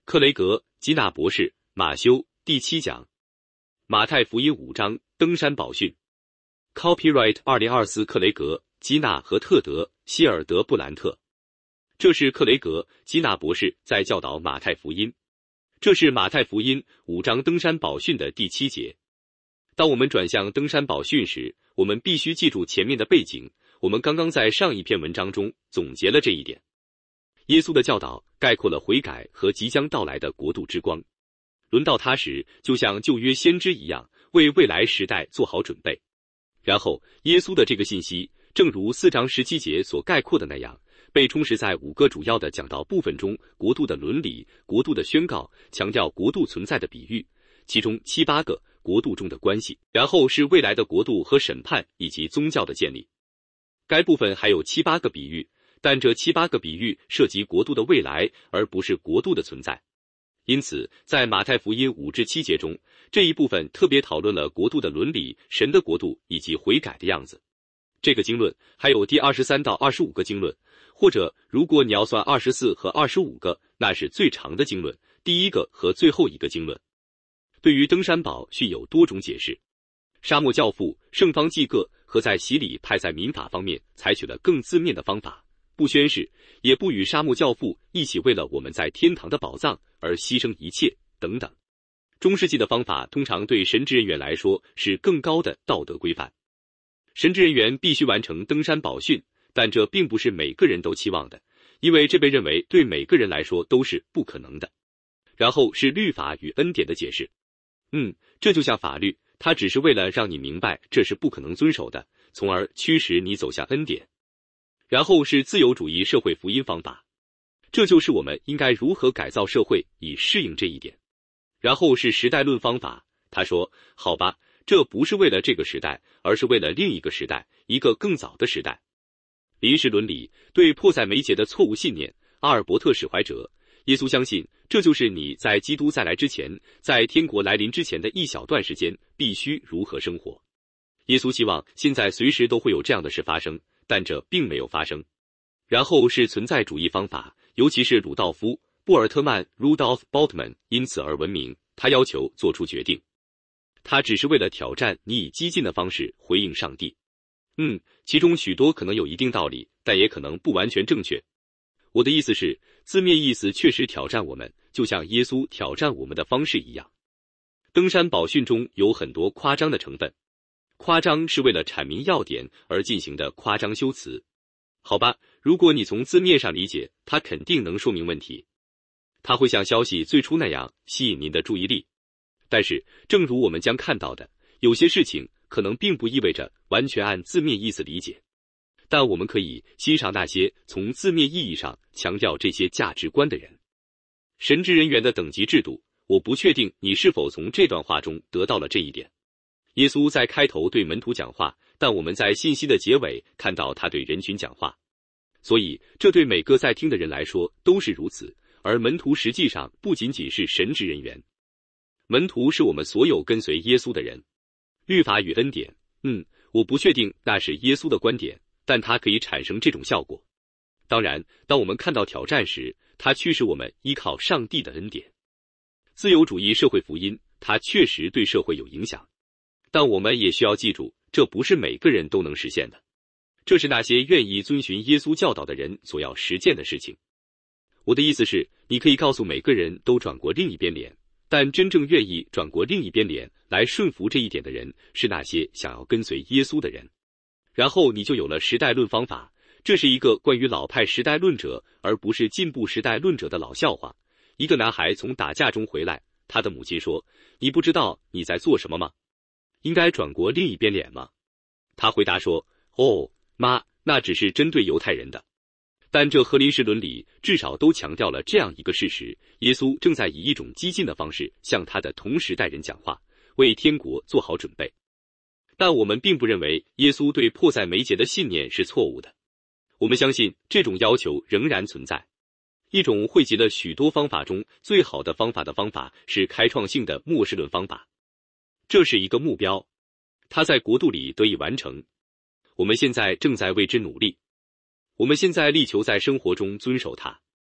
克雷格、基纳博士、马修，第7讲。马太福音5章，登山宝训。Copyright 2024克雷格、基纳和特德·希尔德布兰特。这是克雷格·基纳博士在教导马太福音。这是马太福音5章登山宝训的第7节。当我们转向登山宝训时，我们必须记住前面的背景。我们刚刚在上一篇文章中总结了这一点。耶稣的教导概括了悔改和即将到来的国度之光。轮到他时，就像旧约先知一样，为未来时代做好准备。然后，耶稣的这个信息，正如4章17节所概括的那样，被充实在5个主要的讲道部分中：国度的伦理、国度的宣告、强调国度存在的比喻，其中7、8个国度中的关系，然后是未来的国度和审判以及宗教的建立。该部分还有7、8个比喻，但这7、8个比喻涉及国度的未来，而不是国度的存在。因此，在马太福音5至7节中，这一部分特别讨论了国度的伦理、神的国度以及悔改的样子。这个经论还有第23到25个经论，或者如果你要算24和25个，那是最长的经论，第一个和最后一个经论。对于登山宝训有多种解释。沙漠教父、圣方济各和在洗礼派在民法方面采取了更字面的方法，不宣誓，也不与沙漠教父一起为了我们在天堂的宝藏而牺牲一切等等。中世纪的方法通常对神职人员来说是更高的道德规范。神职人员必须完成登山宝训，但这并不是每个人都期望的，因为这被认为对每个人来说都是不可能的。然后是律法与恩典的解释。这就像法律，它只是为了让你明白这是不可能遵守的，从而驱使你走向恩典。然后是自由主义社会福音方法，这就是我们应该如何改造社会以适应这一点。然后是时代论方法，他说，好吧，这不是为了这个时代，而是为了另一个时代，一个更早的时代。临时伦理，对迫在眉睫的错误信念，阿尔伯特史怀哲。耶稣相信，这就是你在基督再来之前，在天国来临之前的一小段时间必须如何生活。耶稣希望现在随时都会有这样的事发生，但这并没有发生。然后是存在主义方法，尤其是鲁道夫·布尔特曼 Rudolf Bultmann 因此而闻名。他要求做出决定，他只是为了挑战你以激进的方式回应上帝。其中许多可能有一定道理，但也可能不完全正确。我的意思是，字面意思确实挑战我们，就像耶稣挑战我们的方式一样。登山宝训中有很多夸张的成分，夸张是为了阐明要点而进行的夸张修辞。好吧，如果你从字面上理解，它肯定能说明问题。它会像消息最初那样吸引您的注意力。但是，正如我们将看到的，有些事情可能并不意味着完全按字面意思理解。但我们可以欣赏那些从字面意义上强调这些价值观的人。神职人员的等级制度，我不确定你是否从这段话中得到了这一点。耶稣在开头对门徒讲话，但我们在信息的结尾看到他对人群讲话。所以，这对每个在听的人来说都是如此，而门徒实际上不仅仅是神职人员。门徒是我们所有跟随耶稣的人。律法与恩典，我不确定那是耶稣的观点，但它可以产生这种效果。当然，当我们看到挑战时，它驱使我们依靠上帝的恩典。自由主义社会福音，它确实对社会有影响，但我们也需要记住，这不是每个人都能实现的。这是那些愿意遵循耶稣教导的人所要实践的事情。我的意思是，你可以告诉每个人都转过另一边脸，但真正愿意转过另一边脸来顺服这一点的人，是那些想要跟随耶稣的人。然后你就有了时代论方法，这是一个关于老派时代论者而不是进步时代论者的老笑话。一个男孩从打架中回来，他的母亲说，你不知道你在做什么吗？应该转过另一边脸吗？他回答说，妈，那只是针对犹太人的。但这和临时伦理至少都强调了这样一个事实，耶稣正在以一种激进的方式向他的同时代人讲话，为天国做好准备。但我们并不认为耶稣对迫在眉睫的信念是错误的。我们相信这种要求仍然存在。一种汇集了许多方法中最好的方法的方法是开创性的末世论方法。这是一个目标，它在国度里得以完成。我们现在正在为之努力。我们现在力求在生活中遵守它。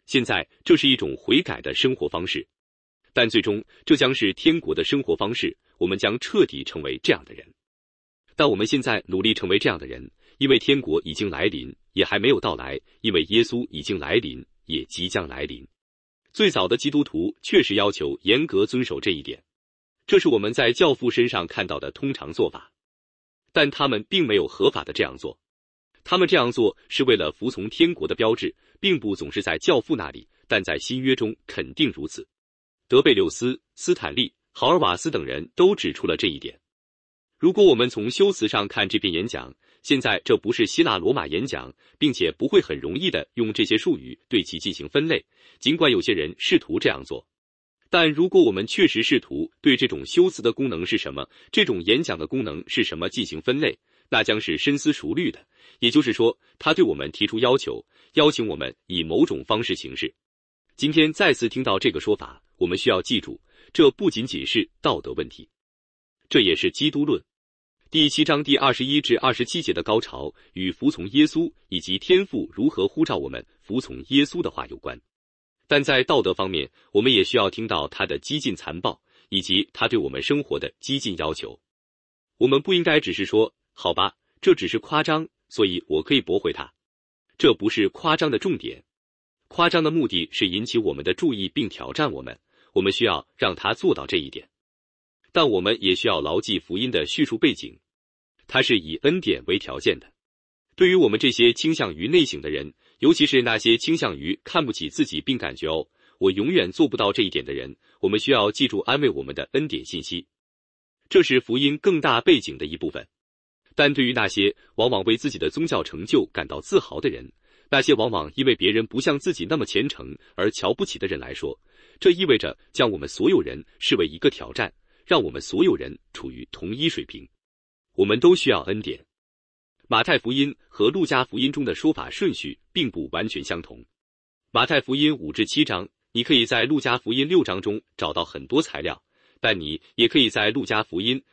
现在这是一种悔改的生活方式，但最终这将是天国的生活方式，我们将彻底成为这样的人。但我们现在努力成为这样的人，因为天国已经来临，也还没有到来，因为耶稣已经来临，也即将来临。最早的基督徒确实要求严格遵守这一点，这是我们在教父身上看到的通常做法，但他们并没有合法的这样做。他们这样做是为了服从天国的标志，并不总是在教父那里，但在新约中肯定如此。德贝六斯、斯坦利、豪尔瓦斯等人都指出了这一点。如果我们从修辞上看这篇演讲，现在这不是希腊罗马演讲，并且不会很容易的用这些术语对其进行分类，尽管有些人试图这样做。但如果我们确实试图对这种修辞的功能是什么，这种演讲的功能是什么进行分类，那将是深思熟虑的，也就是说，他对我们提出要求，邀请我们以某种方式行事。今天再次听到这个说法，我们需要记住，这不仅仅是道德问题，这也是基督论。第7章第21至27节的高潮与服从耶稣以及天父如何呼召我们服从耶稣的话有关。但在道德方面，我们也需要听到他的激进残暴，以及他对我们生活的激进要求。我们不应该只是说，好吧，这只是夸张，所以我可以驳回他。这不是夸张的重点。夸张的目的是引起我们的注意并挑战我们，我们需要让他做到这一点。但我们也需要牢记福音的叙述背景，它是以恩典为条件的。对于我们这些倾向于内省的人，尤其是那些倾向于看不起自己并感觉我永远做不到这一点的人，我们需要记住安慰我们的恩典信息，这是福音更大背景的一部分。但对于那些往往为自己的宗教成就感到自豪的人，那些往往因为别人不像自己那么虔诚而瞧不起的人来说，这意味着将我们所有人视为一个挑战，让我们所有人处于同一水平。我们都需要恩典。马太福音和路加福音中的说法顺序并不完全相同。马太福音5至7章，你可以在路加福音6章中找到很多材料，但你也可以在路加福音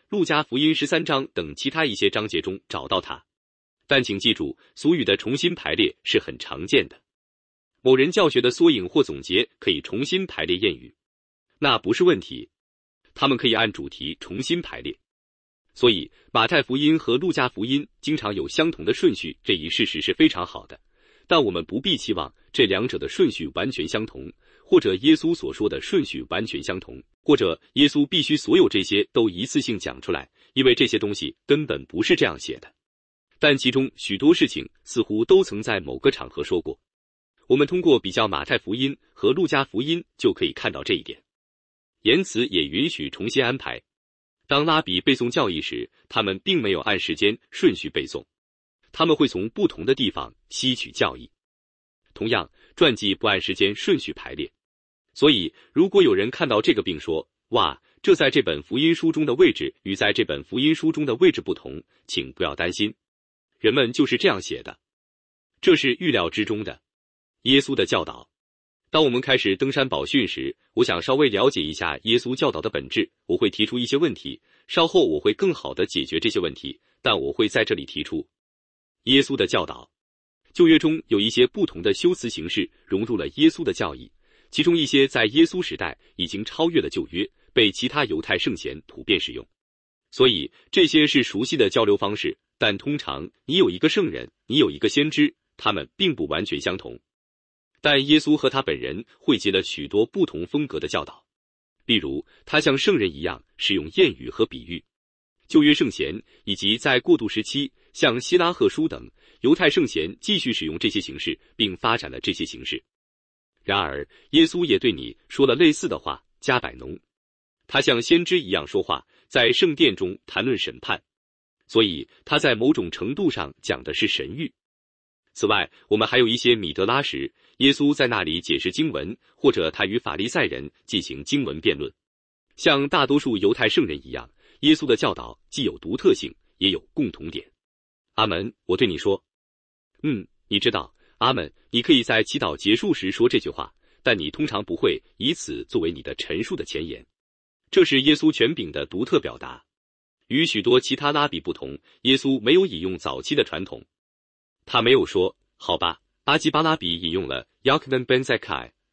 13章等其他一些章节中找到它。但请记住，俗语的重新排列是很常见的。某人教学的缩影或总结可以重新排列谚语，那不是问题。他们可以按主题重新排列。所以马太福音和路加福音经常有相同的顺序，这一事实是非常好的。但我们不必期望这两者的顺序完全相同，或者耶稣所说的顺序完全相同，或者耶稣必须所有这些都一次性讲出来，因为这些东西根本不是这样写的。但其中许多事情似乎都曾在某个场合说过。我们通过比较马太福音和路加福音就可以看到这一点。言辞也允许重新安排。当拉比背诵教义时，他们并没有按时间顺序背诵，他们会从不同的地方吸取教义。同样，传记不按时间顺序排列。所以，如果有人看到这个并说，哇，这在这本福音书中的位置与在这本福音书中的位置不同，请不要担心，人们就是这样写的，这是预料之中的。耶稣的教导。当我们开始登山宝训时，我想稍微了解一下耶稣教导的本质，我会提出一些问题，稍后我会更好地解决这些问题，但我会在这里提出耶稣的教导。旧约中有一些不同的修辞形式融入了耶稣的教义，其中一些在耶稣时代已经超越了旧约，被其他犹太圣贤普遍使用。所以这些是熟悉的交流方式，但通常你有一个圣人，你有一个先知，他们并不完全相同。但耶稣和他本人汇集了许多不同风格的教导，例如他像圣人一样使用谚语和比喻。旧约圣贤以及在过渡时期像希拉赫书等犹太圣贤继续使用这些形式，并发展了这些形式。然而耶稣也对你说了类似的话，加百农。他像先知一样说话，在圣殿中谈论审判，所以他在某种程度上讲的是神谕。此外，我们还有一些米德拉时，耶稣在那里解释经文，或者他与法利赛人进行经文辩论。像大多数犹太圣人一样，耶稣的教导既有独特性，也有共同点。阿门，我对你说，你知道，阿门，你可以在祈祷结束时说这句话，但你通常不会以此作为你的陈述的前言。这是耶稣权柄的独特表达。与许多其他拉比不同，耶稣没有引用早期的传统。他没有说，好吧，阿基巴拉比引用了 Yochanan ben Zakkai，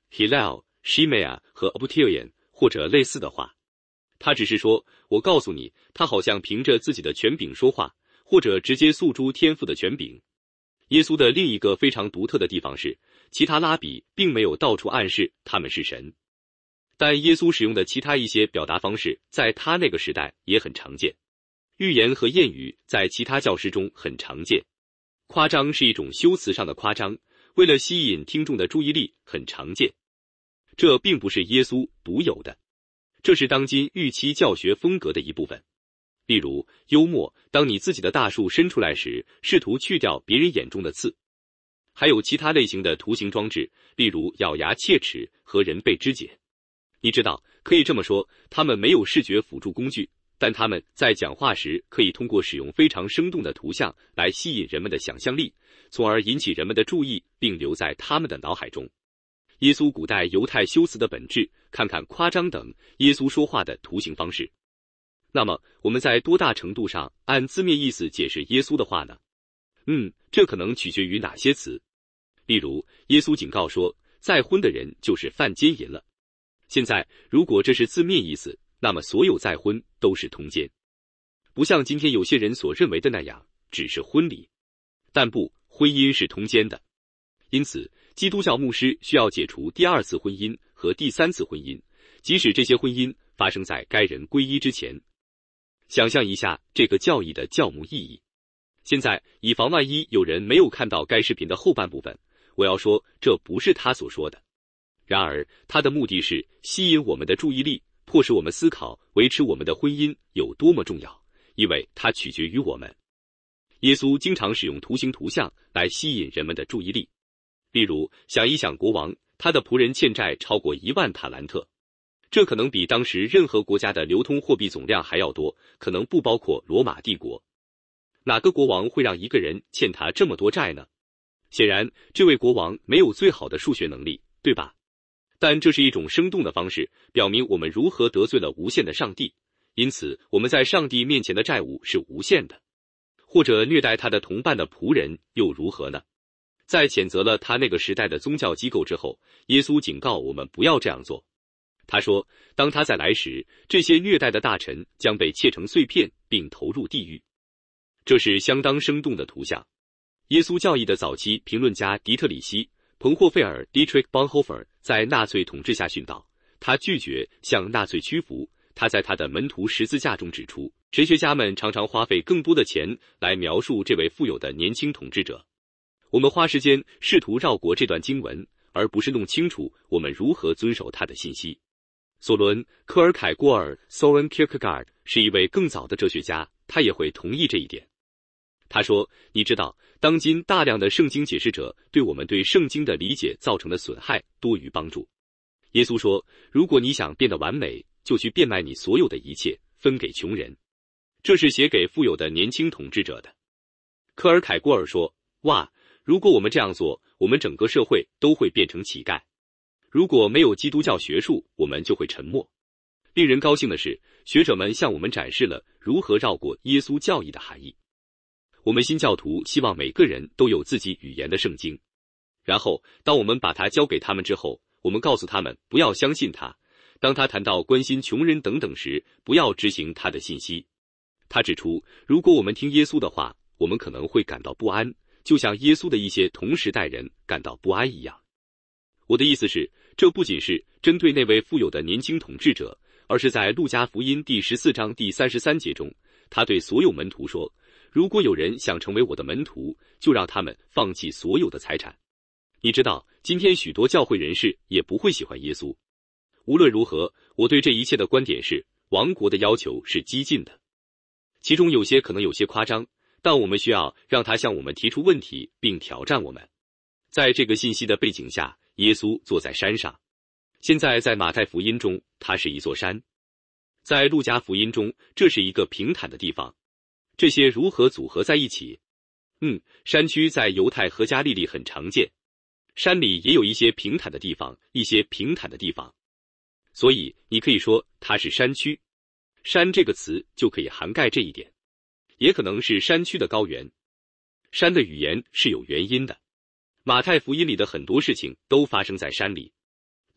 Hillel、Shemaiah 和 Abutilion 或者类似的话。他只是说，我告诉你，他好像凭着自己的权柄说话，或者直接诉诸天父的权柄。耶稣的另一个非常独特的地方是，其他拉比并没有到处暗示他们是神。但耶稣使用的其他一些表达方式，在他那个时代也很常见。寓言和谚语在其他教师中很常见。夸张是一种修辞上的夸张，为了吸引听众的注意力很常见。这并不是耶稣独有的，这是当今预期教学风格的一部分。例如，幽默，当你自己的大树伸出来时，试图去掉别人眼中的刺。还有其他类型的图形装置，例如咬牙切齿和人被肢解。你知道，可以这么说，他们没有视觉辅助工具，但他们在讲话时可以通过使用非常生动的图像来吸引人们的想象力，从而引起人们的注意并留在他们的脑海中。耶稣古代犹太修辞的本质，看看夸张等耶稣说话的图形方式。那么我们在多大程度上按字面意思解释耶稣的话呢？这可能取决于哪些词。例如，耶稣警告说，再婚的人就是犯奸淫了。现在，如果这是字面意思，那么所有再婚都是通奸，不像今天有些人所认为的那样，只是婚礼。但不，婚姻是通奸的。因此，基督教牧师需要解除第二次婚姻和第三次婚姻，即使这些婚姻发生在该人皈依之前。想象一下这个教义的教牧意义。现在，以防万一有人没有看到该视频的后半部分，我要说，这不是他所说的。然而，他的目的是吸引我们的注意力，迫使我们思考维持我们的婚姻有多么重要，因为它取决于我们。耶稣经常使用图形图像来吸引人们的注意力。例如，想一想国王，他的仆人欠债超过1万塔兰特，这可能比当时任何国家的流通货币总量还要多，可能不包括罗马帝国。哪个国王会让一个人欠他这么多债呢？显然，这位国王没有最好的数学能力，对吧？但这是一种生动的方式，表明我们如何得罪了无限的上帝，因此我们在上帝面前的债务是无限的。或者虐待他的同伴的仆人又如何呢？在谴责了他那个时代的宗教机构之后，耶稣警告我们不要这样做。他说，当他再来时，这些虐待的大臣将被切成碎片并投入地狱。这是相当生动的图像。耶稣教义的早期评论家迪特里希·彭霍费尔 Dietrich Bonhoeffer 在纳粹统治下殉道，他拒绝向纳粹屈服。他在他的门徒十字架中指出，神学家们常常花费更多的钱来描述这位富有的年轻统治者。我们花时间试图绕过这段经文，而不是弄清楚我们如何遵守他的信息。索伦·科尔凯郭尔 Soren Kierkegaard 是一位更早的哲学家，他也会同意这一点。他说，你知道，当今大量的圣经解释者对我们对圣经的理解造成的损害多于帮助。耶稣说，如果你想变得完美，就去变卖你所有的一切，分给穷人。这是写给富有的年轻统治者的。科尔凯郭尔说，哇，如果我们这样做，我们整个社会都会变成乞丐。如果没有基督教学术，我们就会沉默。令人高兴的是，学者们向我们展示了如何绕过耶稣教义的含义。我们新教徒希望每个人都有自己语言的圣经，然后当我们把它交给他们之后，我们告诉他们不要相信他。当他谈到关心穷人等等时，不要执行他的信息。他指出，如果我们听耶稣的话，我们可能会感到不安，就像耶稣的一些同时代人感到不安一样。我的意思是，这不仅是针对那位富有的年轻统治者，而是在路加福音第14章第33节中，他对所有门徒说，如果有人想成为我的门徒，就让他们放弃所有的财产。你知道，今天许多教会人士也不会喜欢耶稣。无论如何，我对这一切的观点是，王国的要求是激进的，其中有些可能有些夸张，但我们需要让他向我们提出问题并挑战我们。在这个信息的背景下，耶稣坐在山上。现在在马太福音中，它是一座山。在路加福音中，这是一个平坦的地方。这些如何组合在一起？山区在犹太和加利利很常见，山里也有一些平坦的地方，一些平坦的地方。所以你可以说它是山区。山这个词就可以涵盖这一点，也可能是山区的高原。山的语言是有原因的。马太福音里的很多事情都发生在山里。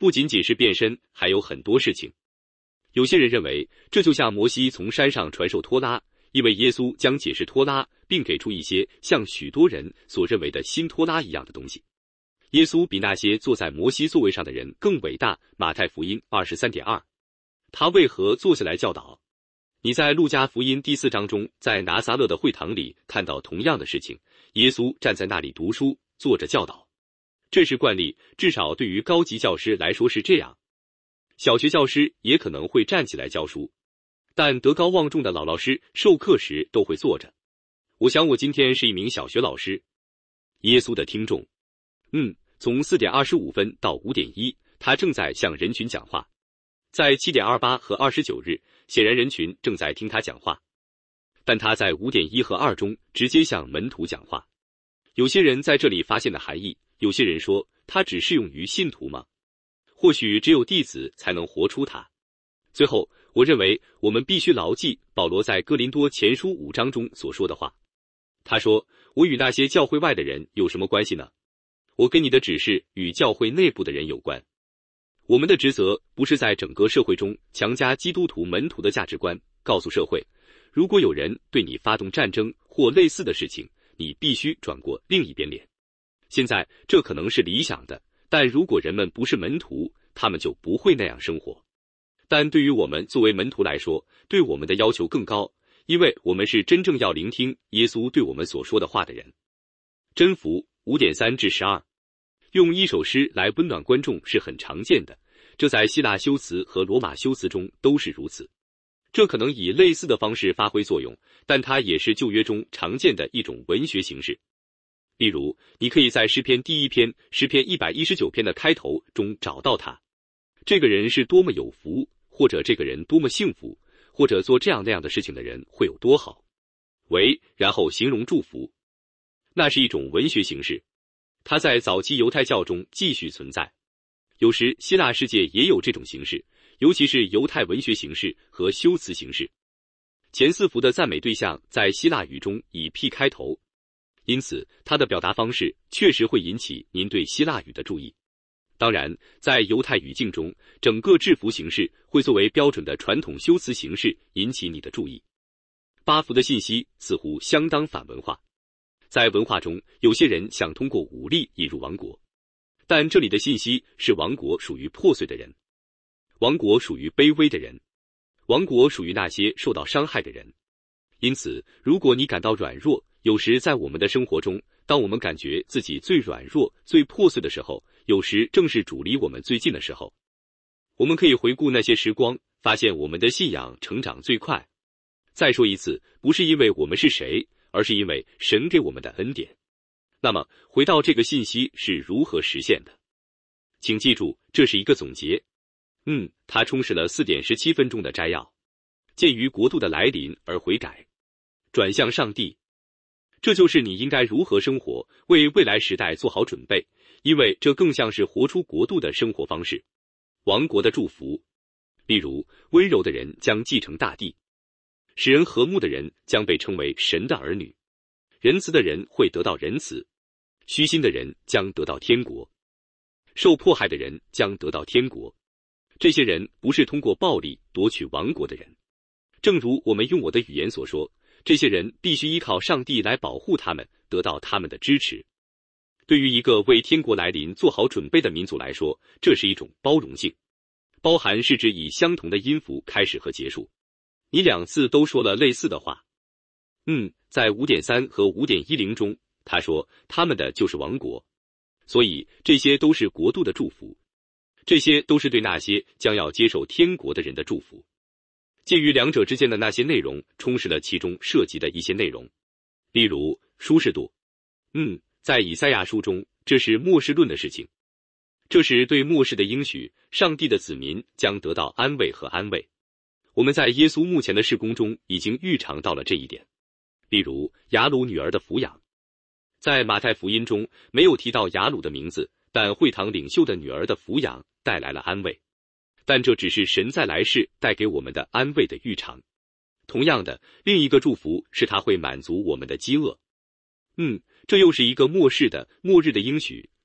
不仅仅是变身，还有很多事情。有些人认为，这就像摩西从山上传授托拉，因为耶稣将解释托拉，并给出一些像许多人所认为的新托拉一样的东西。耶稣比那些坐在摩西座位上的人更伟大。马太福音 23.2。他为何坐下来教导？你在路加福音第4章中，在拿撒勒的会堂里看到同样的事情，耶稣站在那里读书，坐着教导。这是惯例，至少对于高级教师来说是这样。小学教师也可能会站起来教书，但德高望重的老师授课时都会坐着。我想我今天是一名小学老师。耶稣的听众，从4点25分到5点1，他正在向人群讲话。在7点28和29日，显然人群正在听他讲话，但他在5点1和2中直接向门徒讲话。有些人在这里发现了含义，有些人说他只适用于信徒吗？或许只有弟子才能活出它。最后，我认为我们必须牢记保罗在哥林多前书5章中所说的话。他说，我与那些教会外的人有什么关系呢？我给你的指示与教会内部的人有关。我们的职责不是在整个社会中强加基督徒门徒的价值观，告诉社会，如果有人对你发动战争或类似的事情，你必须转过另一边脸。现在这可能是理想的，但如果人们不是门徒，他们就不会那样生活。但对于我们作为门徒来说，对我们的要求更高，因为我们是真正要聆听耶稣对我们所说的话的人。真福 5.3至12。用一首诗来温暖观众是很常见的，这在希腊修辞和罗马修辞中都是如此。这可能以类似的方式发挥作用，但它也是旧约中常见的一种文学形式。例如，你可以在诗篇第1篇、诗篇119篇的开头中找到它。这个人是多么有福，或者这个人多么幸福，或者做这样那样的事情的人会有多好。然后形容祝福。那是一种文学形式，它在早期犹太教中继续存在。有时希腊世界也有这种形式，尤其是犹太文学形式和修辞形式。前4幅的赞美对象在希腊语中以 P 开头，因此它的表达方式确实会引起您对希腊语的注意。当然，在犹太语境中，整个制服形式会作为标准的传统修辞形式引起你的注意。8幅的信息似乎相当反文化。在文化中，有些人想通过武力引入王国，但这里的信息是王国属于破碎的人，王国属于卑微的人，王国属于那些受到伤害的人。因此，如果你感到软弱，有时在我们的生活中，当我们感觉自己最软弱、最破碎的时候，有时正是主离我们最近的时候。我们可以回顾那些时光，发现我们的信仰成长最快。再说一次，不是因为我们是谁，而是因为神给我们的恩典。那么，回到这个信息是如何实现的？请记住，这是一个总结。它充实了4点17分钟的摘要。鉴于国度的来临而悔改，转向上帝。这就是你应该如何生活，为未来时代做好准备，因为这更像是活出国度的生活方式。王国的祝福，例如，温柔的人将继承大地。使人和睦的人将被称为神的儿女，仁慈的人会得到仁慈，虚心的人将得到天国，受迫害的人将得到天国。这些人不是通过暴力夺取王国的人，正如我们用我的语言所说，这些人必须依靠上帝来保护他们，得到他们的支持。对于一个为天国来临做好准备的民族来说，这是一种包容性。包含是指以相同的音符开始和结束。你2次都说了类似的话。在 5.3 和 5.10 中，他说他们的就是王国。所以这些都是国度的祝福，这些都是对那些将要接受天国的人的祝福。介于两者之间的那些内容充实了其中涉及的一些内容，例如舒适度。在以赛亚书中，这是末世论的事情，这是对末世的应许，上帝的子民将得到安慰和安慰。我们在耶稣目前的事工中已经预尝到了这一点，例如雅鲁女儿的抚养。在马太福音中没有提到雅鲁的名字，但会堂领袖的女儿的抚养带来了安慰。但这只是神在来世带给我们的安慰的预尝。同样的，另一个祝福是他会满足我们的饥饿。这又是一个末日的应许，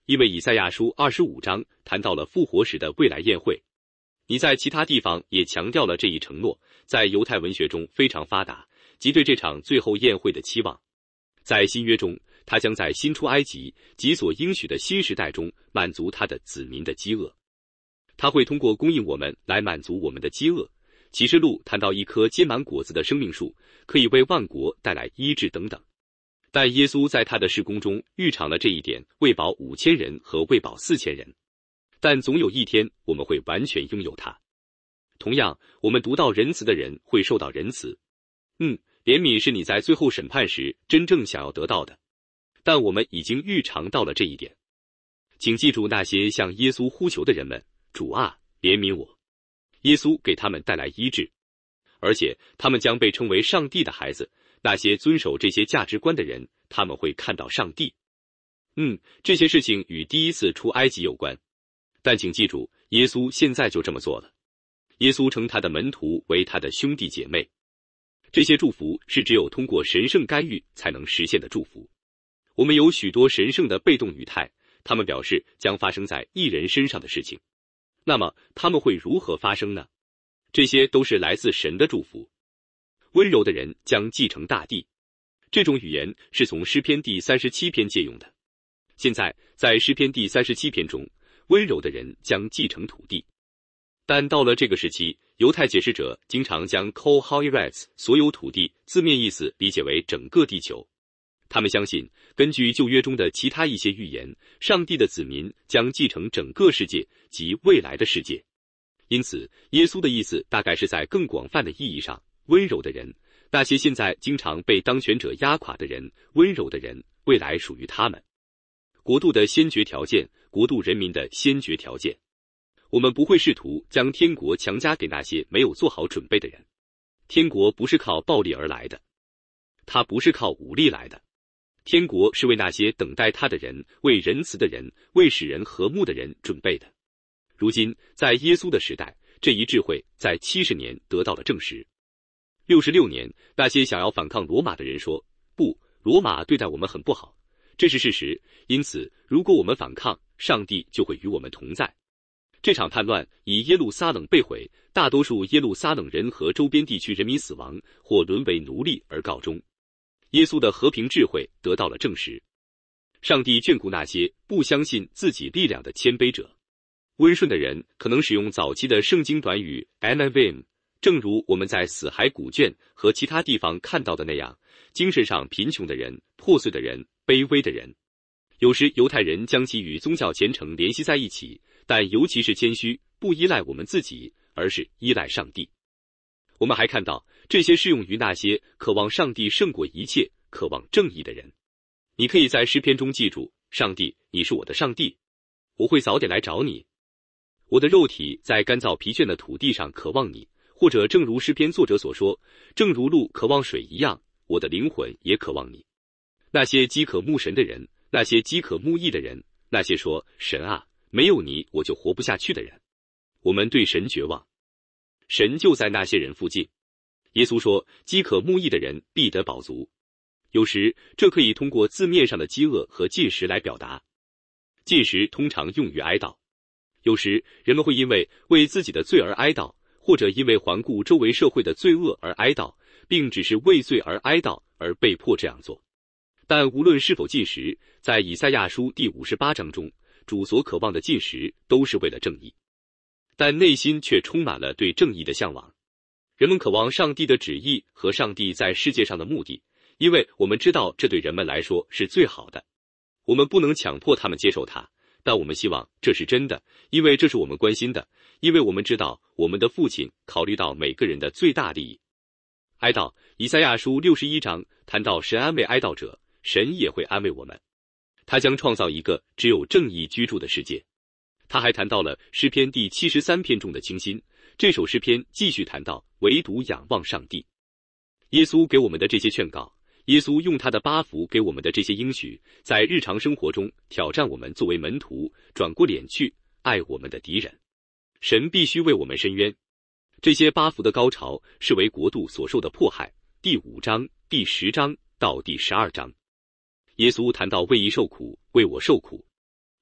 因为以赛亚书25章谈到了复活时的未来宴会。你在其他地方也强调了这一承诺，在犹太文学中非常发达，即对这场最后宴会的期望。在新约中，他将在新出埃及及所应许的新时代中满足他的子民的饥饿。他会通过供应我们来满足我们的饥饿。启示录谈到一棵结满果子的生命树，可以为万国带来医治等等。但耶稣在他的事工中预尝了这一点，喂饱5000人和喂饱4000人。但总有一天我们会完全拥有它。同样，我们读到仁慈的人会受到仁慈。怜悯是你在最后审判时真正想要得到的。但我们已经预尝到了这一点。请记住那些向耶稣呼求的人们，主啊，怜悯我。耶稣给他们带来医治，而且他们将被称为上帝的孩子。那些遵守这些价值观的人，他们会看到上帝。这些事情与第一次出埃及有关。但请记住，耶稣现在就这么做了。耶稣称他的门徒为他的兄弟姐妹。这些祝福是只有通过神圣干预才能实现的祝福。我们有许多神圣的被动语态，他们表示将发生在一人身上的事情。那么他们会如何发生呢？这些都是来自神的祝福。温柔的人将继承大地。这种语言是从诗篇第37篇借用的。现在在诗篇第37篇中，温柔的人将继承土地。但到了这个时期，犹太解释者经常将 Kol Haaretz 所有土地字面意思理解为整个地球。他们相信，根据旧约中的其他一些预言，上帝的子民将继承整个世界及未来的世界。因此，耶稣的意思大概是在更广泛的意义上，温柔的人，那些现在经常被当权者压垮的人，温柔的人，未来属于他们。国度的先决条件，国度人民的先决条件。我们不会试图将天国强加给那些没有做好准备的人。天国不是靠暴力而来的，它不是靠武力来的。天国是为那些等待他的人，为仁慈的人，为使人和睦的人准备的。如今，在耶稣的时代，这一智慧在70年得到了证实。66年，那些想要反抗罗马的人说，不，罗马对待我们很不好，这是事实。因此，如果我们反抗，上帝就会与我们同在。这场叛乱以耶路撒冷被毁，大多数耶路撒冷人和周边地区人民死亡或沦为奴隶而告终。耶稣的和平智慧得到了证实。上帝眷顾那些不相信自己力量的谦卑者。温顺的人可能使用早期的圣经短语 Anavim， 正如我们在死海古卷和其他地方看到的那样，精神上贫穷的人、破碎的人、卑微的人。有时犹太人将其与宗教虔诚联系在一起，但尤其是谦虚，不依赖我们自己，而是依赖上帝。我们还看到，这些适用于那些渴望上帝胜过一切、渴望正义的人。你可以在诗篇中记住，上帝，你是我的上帝，我会早点来找你。我的肉体在干燥疲倦的土地上渴望你，或者正如诗篇作者所说，正如鹿渴望水一样，我的灵魂也渴望你。那些饥渴慕神的人，那些饥渴慕义的人，那些说，神啊，没有你我就活不下去的人，我们对神绝望。神就在那些人附近。耶稣说，饥渴慕义的人必得饱足。有时，这可以通过字面上的饥饿和进食来表达。进食通常用于哀悼。有时，人们会因为为自己的罪而哀悼，或者因为环顾周围社会的罪恶而哀悼，并只是为罪而哀悼而被迫这样做。但无论是否进食，在以赛亚书第58章中，主所渴望的进食都是为了正义。但内心却充满了对正义的向往。人们渴望上帝的旨意和上帝在世界上的目的，因为我们知道这对人们来说是最好的。我们不能强迫他们接受它，但我们希望这是真的，因为这是我们关心的，因为我们知道我们的父亲考虑到每个人的最大利益。哀悼，以赛亚书61章谈到神安慰哀悼者，神也会安慰我们。他将创造一个只有正义居住的世界。他还谈到了诗篇第73篇中的清心，这首诗篇继续谈到唯独仰望上帝。耶稣给我们的这些劝告，耶稣用他的八福给我们的这些应许，在日常生活中挑战我们作为门徒转过脸去爱我们的敌人。神必须为我们伸冤。这些八福的高潮是为国度所受的迫害，第5章、第10章到第12章。耶稣谈到为义受苦，为我受苦。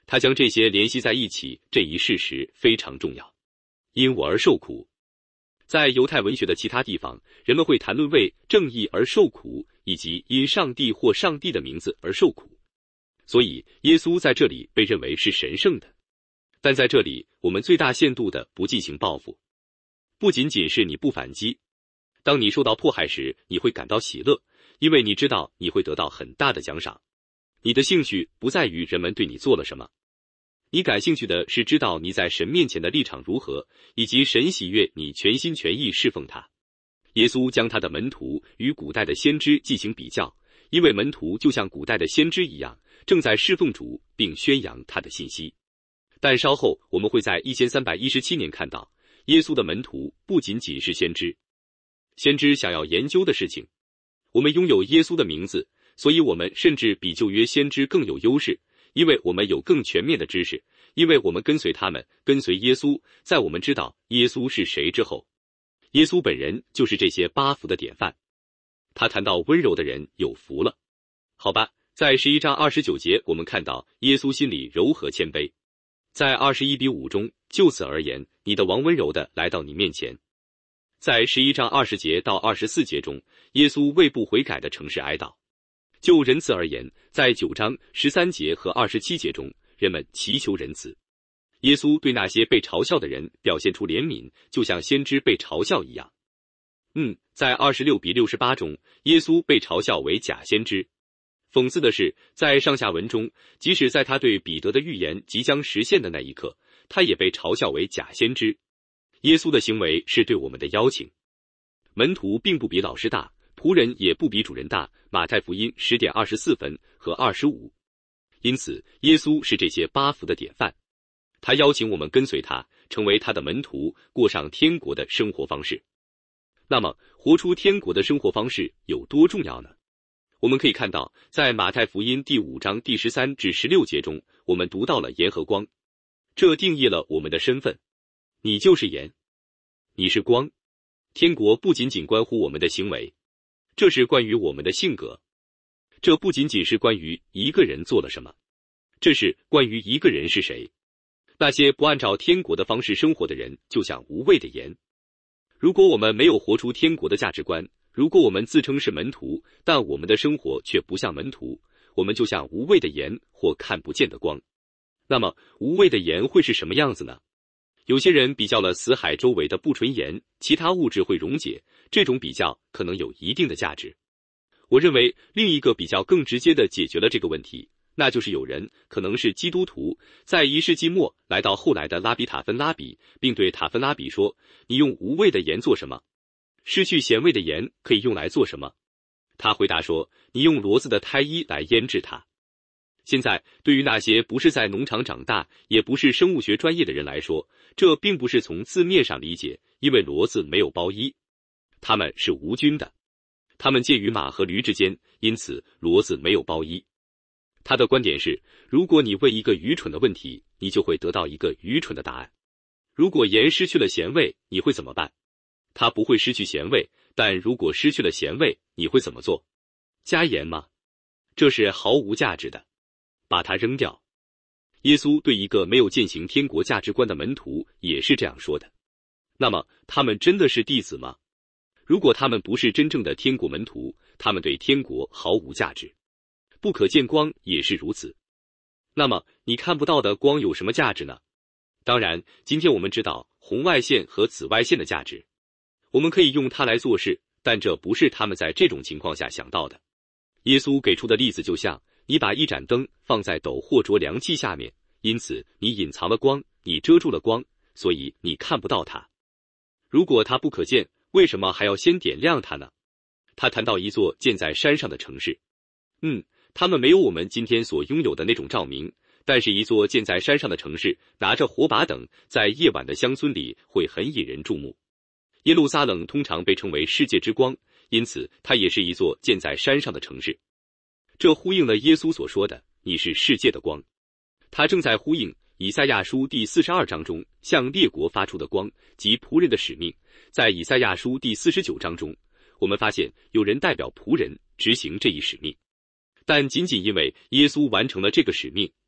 他将这些联系在一起，这一事实非常重要。因我而受苦。在犹太文学的其他地方，人们会谈论为正义而受苦，以及因上帝或上帝的名字而受苦。所以耶稣在这里被认为是神圣的。但在这里，我们最大限度地不进行报复。不仅仅是你不反击，当你受到迫害时，你会感到喜乐，因为你知道你会得到很大的奖赏。你的兴趣不在于人们对你做了什么，你感兴趣的是知道你在神面前的立场如何，以及神喜悦你全心全意侍奉他。耶稣将他的门徒与古代的先知进行比较，因为门徒就像古代的先知一样，正在侍奉主并宣扬他的信息。但稍后我们会在1317年看到，耶稣的门徒不仅仅是先知。先知想要研究的事情，我们拥有耶稣的名字，所以我们甚至比旧约先知更有优势，因为我们有更全面的知识，因为我们跟随他们，跟随耶稣，在我们知道耶稣是谁之后，耶稣本人就是这些八福的典范。他谈到温柔的人有福了。好吧，在11章29节我们看到耶稣心里柔和谦卑。在21:5中，就此而言，你的王温柔的来到你面前。在11章20节到24节中，耶稣为不悔改的城市哀悼。就仁慈而言，在9章13节和27节中，人们祈求仁慈。耶稣对那些被嘲笑的人表现出怜悯，就像先知被嘲笑一样。在26:68中，耶稣被嘲笑为假先知。讽刺的是，在上下文中，即使在他对彼得的预言即将实现的那一刻，他也被嘲笑为假先知。耶稣的行为是对我们的邀请。门徒并不比老师大，仆人也不比主人大。马太福音10:24和25。因此，耶稣是这些八福的典范。他邀请我们跟随他，成为他的门徒，过上天国的生活方式。那么，活出天国的生活方式有多重要呢？我们可以看到，在马太福音第5章第13至16节中，我们读到了盐和光，这定义了我们的身份。你就是盐，你是光。天国不仅仅关乎我们的行为，这是关于我们的性格。这不仅仅是关于一个人做了什么，这是关于一个人是谁。那些不按照天国的方式生活的人，就像无味的盐。如果我们没有活出天国的价值观，如果我们自称是门徒，但我们的生活却不像门徒，我们就像无味的盐或看不见的光。那么，无味的盐会是什么样子呢？有些人比较了死海周围的不纯盐，其他物质会溶解，这种比较可能有一定的价值。我认为另一个比较更直接地解决了这个问题，那就是有人可能是基督徒，在1世纪末来到后来的拉比塔芬拉比，并对塔芬拉比说：“你用无味的盐做什么？失去咸味的盐可以用来做什么？”他回答说：“你用骡子的胎衣来腌制它。”现在，对于那些不是在农场长大，也不是生物学专业的人来说，这并不是从字面上理解，因为骡子没有包衣，它们是无菌的，它们介于马和驴之间，因此骡子没有包衣。他的观点是，如果你问一个愚蠢的问题，你就会得到一个愚蠢的答案。如果盐失去了咸味，你会怎么办？它不会失去咸味，但如果失去了咸味，你会怎么做？加盐吗？这是毫无价值的，把它扔掉。耶稣对一个没有践行天国价值观的门徒也是这样说的。那么，他们真的是弟子吗？如果他们不是真正的天国门徒，他们对天国毫无价值。不可见光也是如此。那么，你看不到的光有什么价值呢？当然，今天我们知道红外线和紫外线的价值，我们可以用它来做事，但这不是他们在这种情况下想到的。耶稣给出的例子就像你把一盏灯放在斗或着量器下面，因此你隐藏了光，你遮住了光，所以你看不到它。如果它不可见，为什么还要先点亮它呢？他谈到一座建在山上的城市。他们没有我们今天所拥有的那种照明，但是一座建在山上的城市，拿着火把等，在夜晚的乡村里会很引人注目。耶路撒冷通常被称为世界之光，因此它也是一座建在山上的城市。这呼应了耶稣所说的，你是世界的光。他正在呼应以赛亚书第42章中向列国发出的光及仆人的使命。在以赛亚书第49章中，我们发现有人代表仆人执行这一使命。但仅仅因为耶稣完成了这个使命，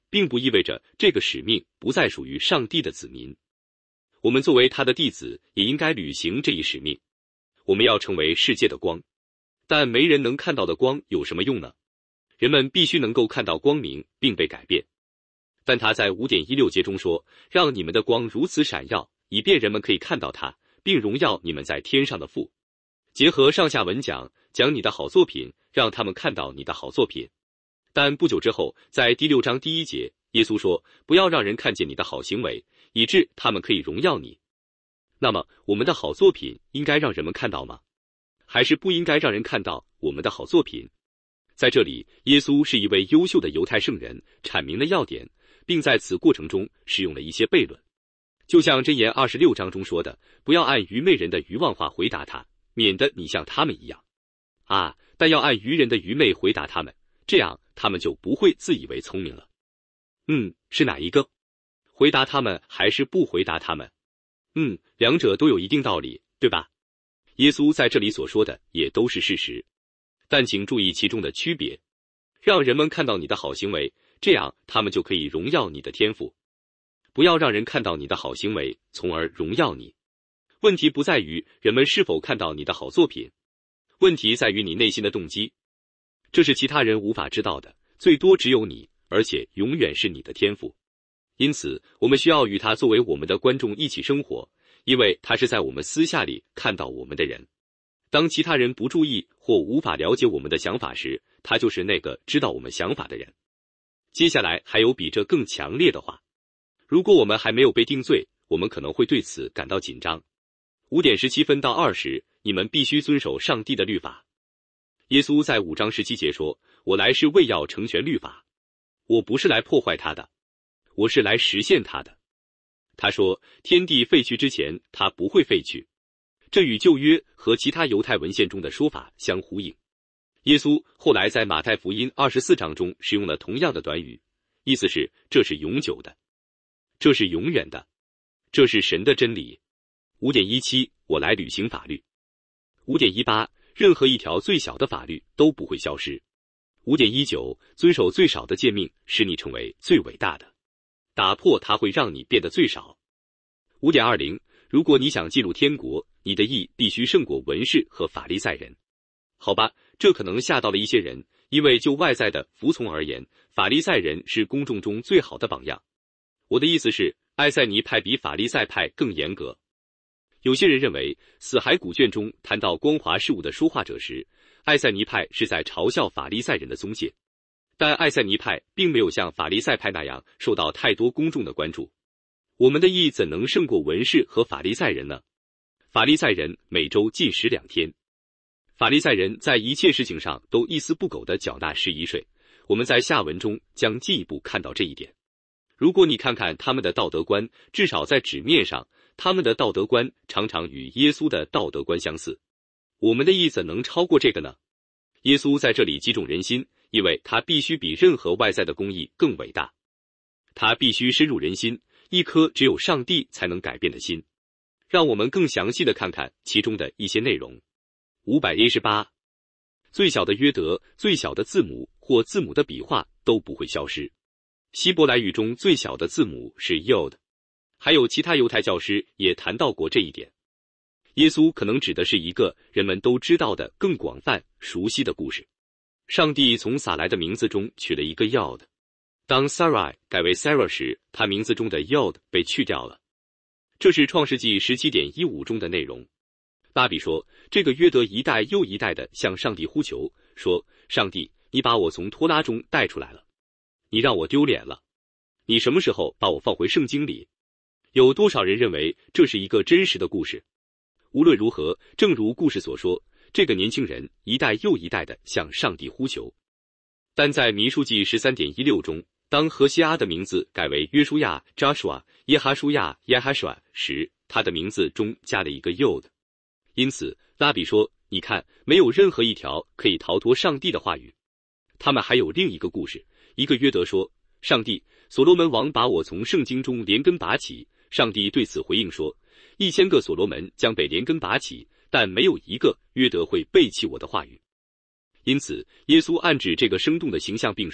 并不意味着这个使命不再属于上帝的子民。我们作为他的弟子，也应该履行这一使命。我们要成为世界的光。但没人能看到的光有什么用呢？人们必须能够看到光明并被改变。但他在 5.16 节中说，让你们的光如此闪耀，以便人们可以看到它，并荣耀你们在天上的父。结合上下文讲你的好作品，让他们看到你的好作品。但不久之后，在第6章第1节，耶稣说，不要让人看见你的好行为，以致他们可以荣耀你。那么，我们的好作品应该让人们看到吗？还是不应该让人看到我们的好作品？在这里，耶稣是一位优秀的犹太圣人，阐明了要点，并在此过程中使用了一些悖论。就像箴言26章中说的，不要按愚昧人的愚妄话回答他，免得你像他们一样。但要按愚人的愚昧回答他们，这样他们就不会自以为聪明了。是哪一个？回答他们还是不回答他们？两者都有一定道理，对吧？耶稣在这里所说的也都是事实，但请注意其中的区别。让人们看到你的好行为，这样他们就可以荣耀你的天赋。不要让人看到你的好行为，从而荣耀你。问题不在于人们是否看到你的好作品，问题在于你内心的动机。这是其他人无法知道的，最多只有你，而且永远是你的天赋。因此，我们需要与他作为我们的观众一起生活，因为他是在我们私下里看到我们的人。当其他人不注意或无法了解我们的想法时，他就是那个知道我们想法的人。接下来还有比这更强烈的话。如果我们还没有被定罪，我们可能会对此感到紧张。5:17到20，你们必须遵守上帝的律法。耶稣在5章17节说，我来是为要成全律法。我不是来破坏它的，我是来实现它的。他说，天地废去之前，它不会废去。这与旧约和其他犹太文献中的说法相呼应。耶稣后来在马太福音24章中使用了同样的短语，意思是这是永久的，这是永远的，这是神的真理。5.17我来履行法律。5.18任何一条最小的法律都不会消失。5.19遵守最少的诫命，使你成为最伟大的。打破它会让你变得最少。5.20如果你想进入天国，你的义必须胜过文士和法利赛人。好吧，这可能吓到了一些人，因为就外在的服从而言，法利赛人是公众中最好的榜样。我的意思是，艾塞尼派比法利赛派更严格。有些人认为，死海古卷中谈到光滑事物的说话者时，艾塞尼派是在嘲笑法利赛人的宗戒。但艾塞尼派并没有像法利赛派那样受到太多公众的关注。我们的义怎能胜过文士和法利赛人呢？法利赛人每周禁食2天。法利赛人在一切事情上都一丝不苟地缴纳11税。我们在下文中将进一步看到这一点。如果你看看他们的道德观，至少在纸面上，他们的道德观常常与耶稣的道德观相似。我们的义怎能超过这个呢？耶稣在这里击中人心，因为他必须比任何外在的公义更伟大。他必须深入人心，一颗只有上帝才能改变的心。让我们更详细的看看其中的一些内容。518最小的约德、最小的字母或字母的笔画都不会消失。希伯来语中最小的字母是 Yod， 还有其他犹太教师也谈到过这一点。耶稣可能指的是一个人们都知道的更广泛、熟悉的故事。上帝从撒来的名字中取了一个 Yod， 当 Sarai 改为 Sarah 时，他名字中的 Yod 被去掉了。这是创世纪 17.15 中的内容。拉比说，这个约德一代又一代地向上帝呼求，说，上帝，你把我从拖拉中带出来了，你让我丢脸了，你什么时候把我放回圣经里？有多少人认为这是一个真实的故事？无论如何，正如故事所说，这个年轻人一代又一代地向上帝呼求。但在民数记 13.16 中，当何西阿的名字改为约书亚 Joshua 耶哈舒亚 Yahashua 时，他的名字中加了一个 Yod。因此，拉比说，你看，没有任何一条可以逃脱上帝的话语。他们还有另一个故事，一个约德说，上帝，所罗门王把我从圣经中连根拔起。上帝对此回应说，1000个所罗门将被连根拔起，但没有一个约德会背弃我的话语。因此，耶稣暗指这个生动的形象并说，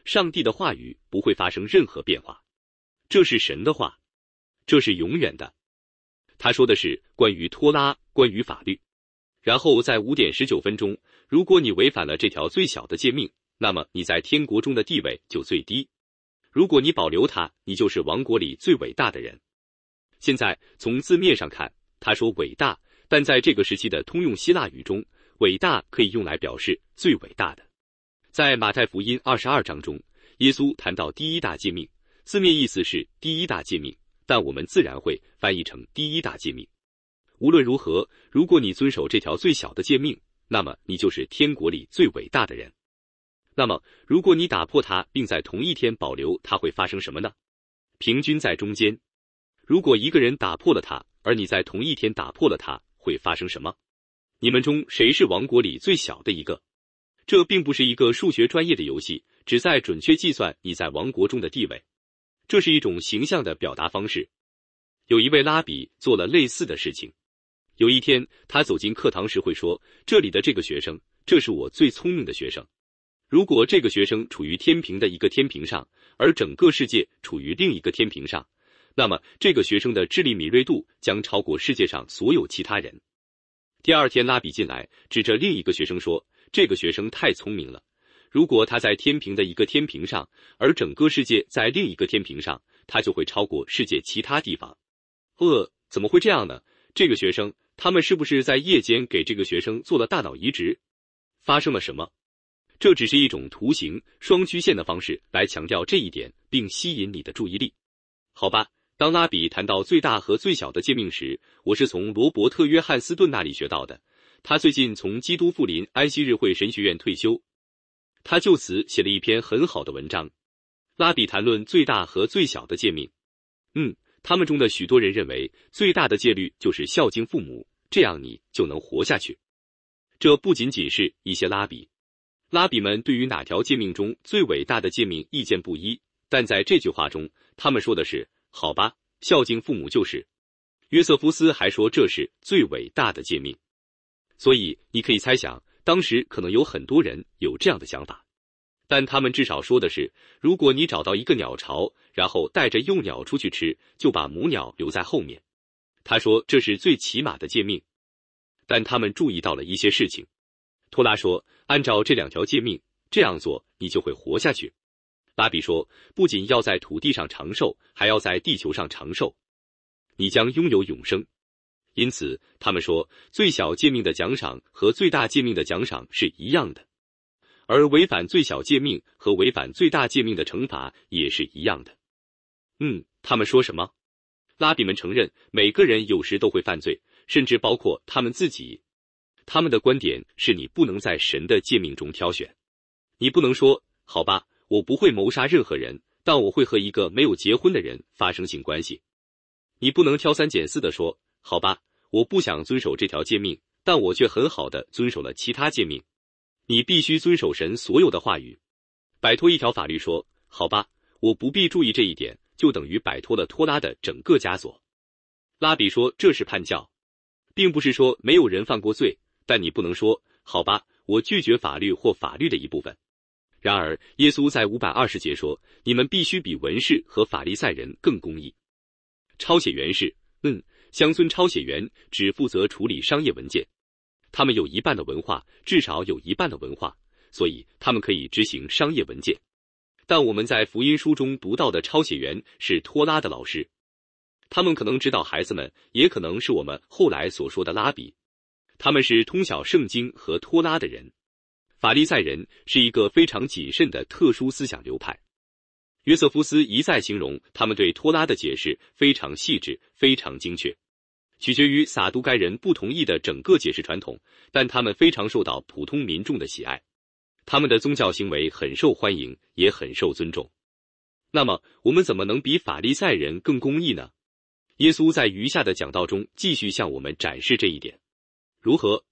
上帝的话语不会发生任何变化，这是神的话，这是永远的。他说的是关于托拉，关于法律。然后在5点19分钟，如果你违反了这条最小的诫命，那么你在天国中的地位就最低。如果你保留它，你就是王国里最伟大的人。现在从字面上看，他说伟大，但在这个时期的通用希腊语中，伟大可以用来表示最伟大的。在马太福音22章中，耶稣谈到第一大诫命，字面意思是第一大诫命，但我们自然会翻译成第一大诫命。无论如何，如果你遵守这条最小的诫命，那么你就是天国里最伟大的人。那么，如果你打破它，并在同一天保留它，会发生什么呢？平均在中间。如果一个人打破了它，而你在同一天打破了它，会发生什么？你们中谁是王国里最小的一个？这并不是一个数学专业的游戏，旨在准确计算你在王国中的地位。这是一种形象的表达方式。有一位拉比做了类似的事情。有一天，他走进课堂时会说，这里的这个学生，这是我最聪明的学生。如果这个学生处于天平的一个天平上，而整个世界处于另一个天平上，那么这个学生的智力敏锐度将超过世界上所有其他人。第二天，拉比进来，指着另一个学生说，这个学生太聪明了。如果他在天平的一个天平上，而整个世界在另一个天平上，他就会超过世界其他地方。怎么会这样呢？这个学生，他们是不是在夜间给这个学生做了大脑移植？发生了什么？这只是一种图形双曲线的方式来强调这一点，并吸引你的注意力。好吧，当拉比谈到最大和最小的诫命时，我是从罗伯特·约翰斯顿那里学到的。他最近从基督复临安息日会神学院退休，他就此写了一篇很好的文章。拉比谈论最大和最小的诫命。他们中的许多人认为最大的戒律就是孝敬父母，这样你就能活下去。这不仅仅是一些拉比们对于哪条诫命中最伟大的诫命意见不一，但在这句话中，他们说的是，好吧，孝敬父母就是。约瑟夫斯还说这是最伟大的诫命。所以你可以猜想，当时可能有很多人有这样的想法。但他们至少说的是，如果你找到一个鸟巢，然后带着幼鸟出去吃，就把母鸟留在后面。他说这是最起码的诫命。但他们注意到了一些事情。托拉说，按照这2条诫命，这样做你就会活下去。拉比说，不仅要在土地上长寿，还要在地球上长寿。你将拥有永生。因此，他们说，最小诫命的奖赏和最大诫命的奖赏是一样的。而违反最小诫命和违反最大诫命的惩罚也是一样的。他们说什么？拉比们承认每个人有时都会犯罪，甚至包括他们自己。他们的观点是你不能在神的诫命中挑选。你不能说，好吧，我不会谋杀任何人，但我会和一个没有结婚的人发生性关系。你不能挑3拣4的说，好吧，我不想遵守这条诫命，但我却很好的遵守了其他诫命。你必须遵守神所有的话语。摆脱一条法律说，好吧，我不必注意这一点，就等于摆脱了托拉的整个枷锁。拉比说这是叛教，并不是说没有人犯过罪，但你不能说，好吧，我拒绝法律或法律的一部分。然而，耶稣在520节说，你们必须比文士和法利赛人更公义。抄写员是，乡村抄写员只负责处理商业文件。他们有一半的文化，至少有一半的文化，所以他们可以执行商业文件。但我们在福音书中读到的抄写员是托拉的老师，他们可能指导孩子们，也可能是我们后来所说的拉比。他们是通晓圣经和托拉的人。法利赛人是一个非常谨慎的特殊思想流派。约瑟夫斯一再形容他们对托拉的解释非常细致，非常精确。取决于撒都该人不同意的整个解释传统，但他们非常受到普通民众的喜爱。他们的宗教行为很受欢迎，也很受尊重。那么，我们怎么能比法利赛人更公义呢？耶稣在余下的讲道中继续向我们展示这一点。如何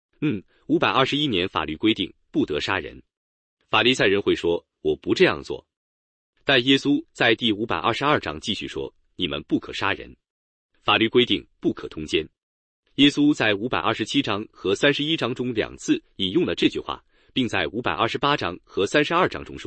？521年法律规定不得杀人。法利赛人会说，我不这样做。但耶稣在第522章继续说，你们不可杀人。法律规定不可通奸。耶稣在527章和31章中2次引用了这句话，并在528章和32章中说，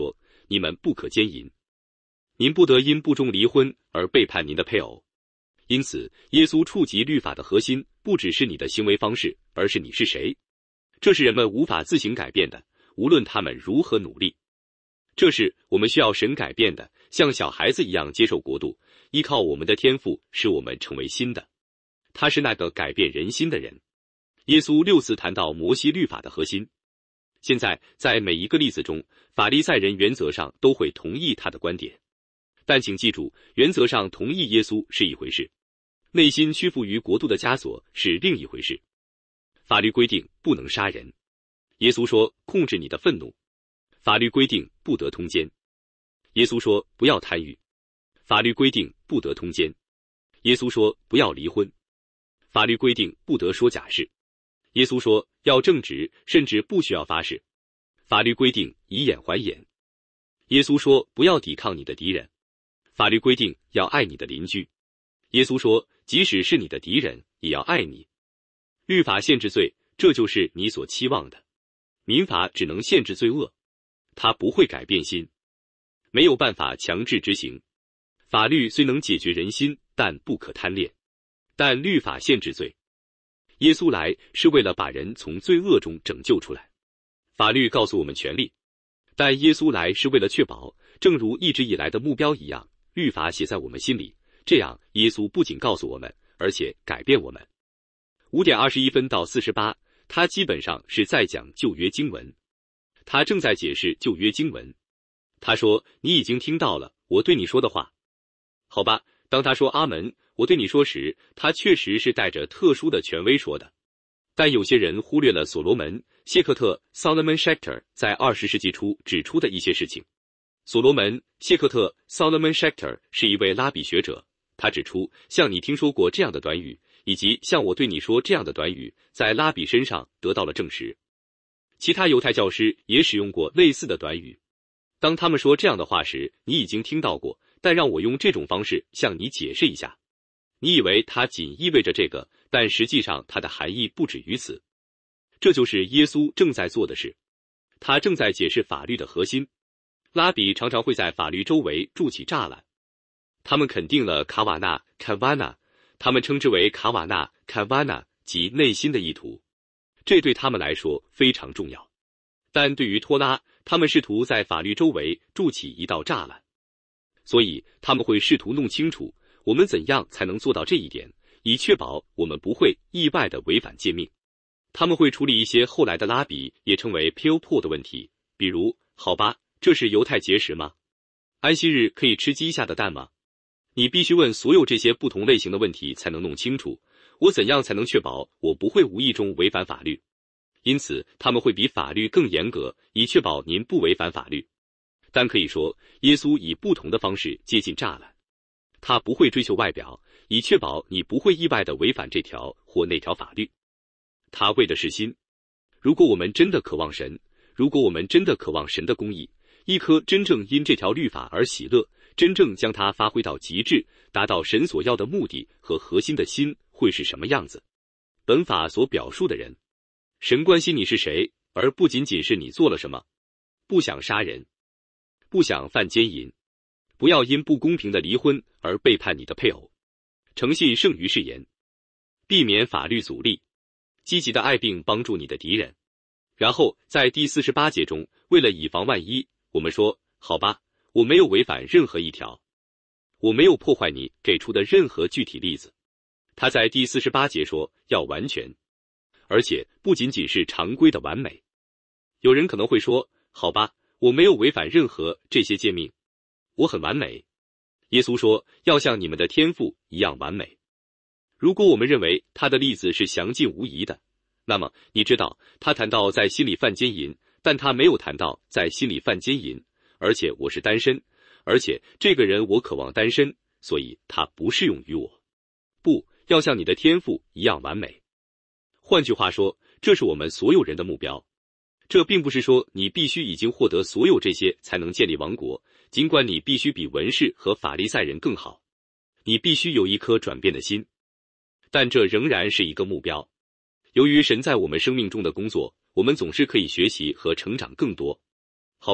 你们不可奸淫。您不得因不忠离婚而背叛您的配偶。因此，耶稣触及律法的核心，不只是你的行为方式，而是你是谁。这是人们无法自行改变的，无论他们如何努力。这是我们需要神改变的，像小孩子一样接受国度，依靠我们的天赋使我们成为新的。他是那个改变人心的人。耶稣6次谈到摩西律法的核心。现在，在每一个例子中，法利赛人原则上都会同意他的观点。但请记住，原则上同意耶稣是一回事，内心屈服于国度的枷锁是另一回事。法律规定不能杀人，耶稣说控制你的愤怒。法律规定不得通奸，耶稣说不要贪欲。法律规定不得通奸，耶稣说不要离婚。法律规定不得说假事，耶稣说要正直，甚至不需要发誓。法律规定以眼还眼，耶稣说不要抵抗你的敌人。法律规定要爱你的邻居，耶稣说即使是你的敌人也要爱你。律法限制罪，这就是你所期望的。民法只能限制罪恶，它不会改变心，没有办法强制执行。法律虽能解决人心，但不可贪恋。但律法限制罪。耶稣来是为了把人从罪恶中拯救出来。法律告诉我们权利，但耶稣来是为了确保，正如一直以来的目标一样，律法写在我们心里，这样耶稣不仅告诉我们，而且改变我们。5点21分到48，他基本上是在讲旧约经文，他正在解释旧约经文。他说：“你已经听到了我对你说的话。”好吧，当他说阿门，我对你说时，他确实是带着特殊的权威说的。但有些人忽略了所罗门·谢克特 Solomon Schechter 在20世纪初指出的一些事情。所罗门·谢克特 Solomon Schechter 是一位拉比学者，他指出，像你听说过这样的短语，以及像我对你说这样的短语，在拉比身上得到了证实。其他犹太教师也使用过类似的短语。当他们说这样的话时，你已经听到过，但让我用这种方式向你解释一下。你以为它仅意味着这个，但实际上它的含义不止于此。这就是耶稣正在做的事，他正在解释法律的核心。拉比常常会在法律周围筑起栅栏，他们肯定了卡瓦纳 Kavana， 他们称之为卡瓦纳 Kavana， 即内心的意图，这对他们来说非常重要。但对于托拉，他们试图在法律周围筑起一道栅栏，所以他们会试图弄清楚我们怎样才能做到这一点，以确保我们不会意外地违反诫命。他们会处理一些后来的拉比也称为 Pilpul 的问题，比如，好吧，这是犹太节食吗？安息日可以吃鸡下的蛋吗？你必须问所有这些不同类型的问题才能弄清楚，我怎样才能确保我不会无意中违反法律。因此，他们会比法律更严格，以确保您不违反法律。但可以说，耶稣以不同的方式接近栅栏。他不会追求外表，以确保你不会意外地违反这条或那条法律。他为的是心。如果我们真的渴望神，如果我们真的渴望神的公义，一颗真正因这条律法而喜乐，真正将它发挥到极致，达到神所要的目的和核心的心会是什么样子？本法所表述的人，神关心你是谁，而不仅仅是你做了什么。不想杀人，不想犯奸淫，不要因不公平的离婚而背叛你的配偶。诚信胜于誓言，避免法律阻力，积极的爱并帮助你的敌人。然后在第48节中，为了以防万一，我们说，好吧，我没有违反任何一条，我没有破坏你给出的任何具体例子。他在第48节说要完全，而且不仅仅是常规的完美。有人可能会说，好吧，我没有违反任何这些诫命，我很完美。耶稣说要像你们的天父一样完美。如果我们认为他的例子是详尽无疑的，那么你知道他谈到在心里犯奸淫，但他没有谈到在心里犯奸淫，而且我是单身，而且这个人我渴望单身，所以他不适用于我。不要像你的天父一样完美。换句话说，这是我们所有人的目标。这并不是说你必须已经获得所有这些才能建立王国，尽管你必须比文士和法利赛人更好，你必须有一颗转变的心，但这仍然是一个目标。由于神在我们生命中的工作，我们总是可以学习和成长更多。好吧，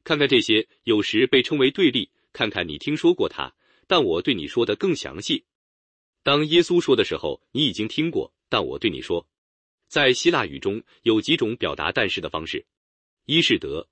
看看这些，有时被称为对立，看看你听说过它，但我对你说的更详细。当耶稣说的时候，你已经听过，但我对你说。在希腊语中有几种表达但是的方式，一是得